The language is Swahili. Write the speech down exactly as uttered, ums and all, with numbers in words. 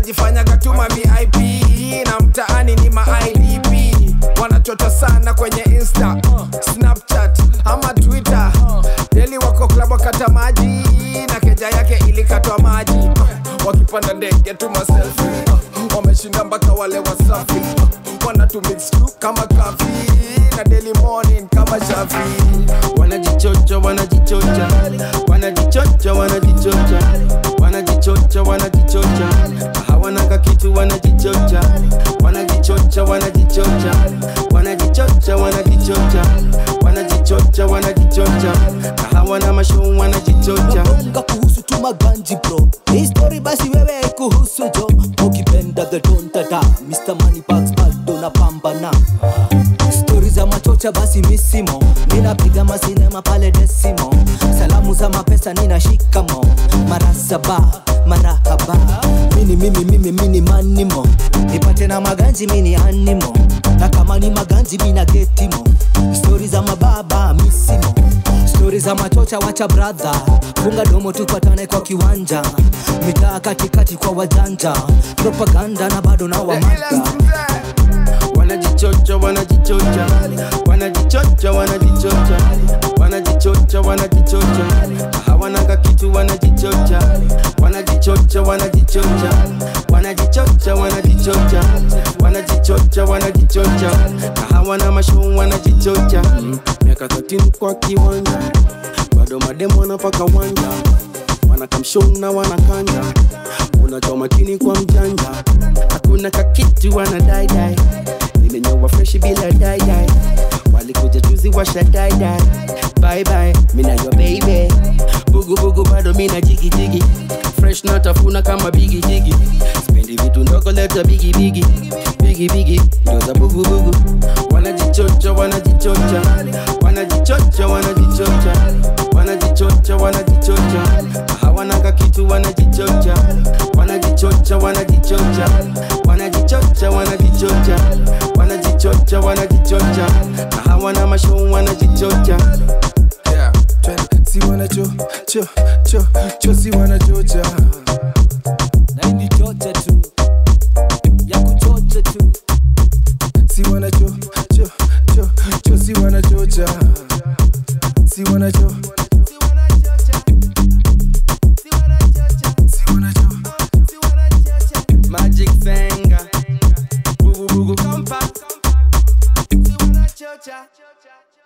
wanajifanya gatuma V I P na mtaani ni ma I D P. Wanachota sana kwenye Insta, Snapchat ama Twitter. Deli wako club wakata maji na keja yake ilikatwa maji. Wakipanda ndege tuma selfie, wameshinda mpaka wale wasafi. Wanatu mix crew kama kafi na daily morning kama shafi. Wanajichocha, wanajichocha, wanajichocha, wanajichocha, wanajichocha, wanajichocha, hawana kitu wanajichocha, wanajichocha, wanajichocha, wanajichocha, wanajichocha, wanajichocha, wanajichocha, hawana mashow wanajichocha. Bonga kuhusu tu maganji bro, hii story basi wewe kuhusu jo. Ukipenda the don't tata, Mister Money Bags bado na pambana. Stories za machocha basi misimo, ninapiga masinema pale Decimo. Salamu za mapesa ninashika mo, mara saba, marahaba. Mini mimi mimi mini manimo, nipate na maganji mini animo. Na kama ni maganji mina getimo. Stories za mababa misimo, stories za machocha wacha brother. Funga domo tupatane kwa kiwanja, mitaa katikati kwa wajanja. Propaganda na bado na wamata. Wanajichocha, wanajichocha, wanajichocha, wanajichocha, wanajichocha, wanajichocha, hawana kitu wanajichocha, wanajichocha, wanajichocha, wanajichocha, wanajichocha, wanajichocha, wanajichocha, hawana mashow wanajichocha. Miaka thelathini kwa kiwanja, bado mademo wanapaka wanja, wanakamshow na wanakanja. Unachoma chini kwa mjanja, hakuna kakitu wanadai dai. Nimenyoa fresh bila dai dai, walikuja juzi washa dai dai. Bye bye, mina your baby. Bugu bugu bado mina jigi jigi, fresh na tafuna kama bigi jigi. Spendi vitu ndogo leta bigi bigi, bigi bigi ndo za bugu bugu. Wanajichocha, wanajichocha, wanajichocha, wanajichocha, wanajichocha, wanajichocha, hawana kitu wanajichocha, wanajichocha, wanajichocha, wanajichocha, wanajichocha, wanajichocha, wanajichocha, hawana mashow wanajichocha. Yeah, si wanacho, cho, cho, cho si wanachocha. Na ini chocha tu, ya kuchocha tu. Si wanacho, cho, cho, cho si wanachocha. Si wanacho, si wanachocha, si wanachocha, si wanacho, si wanachocha. Magic finger, bugu bugu compact, Si wanachocha.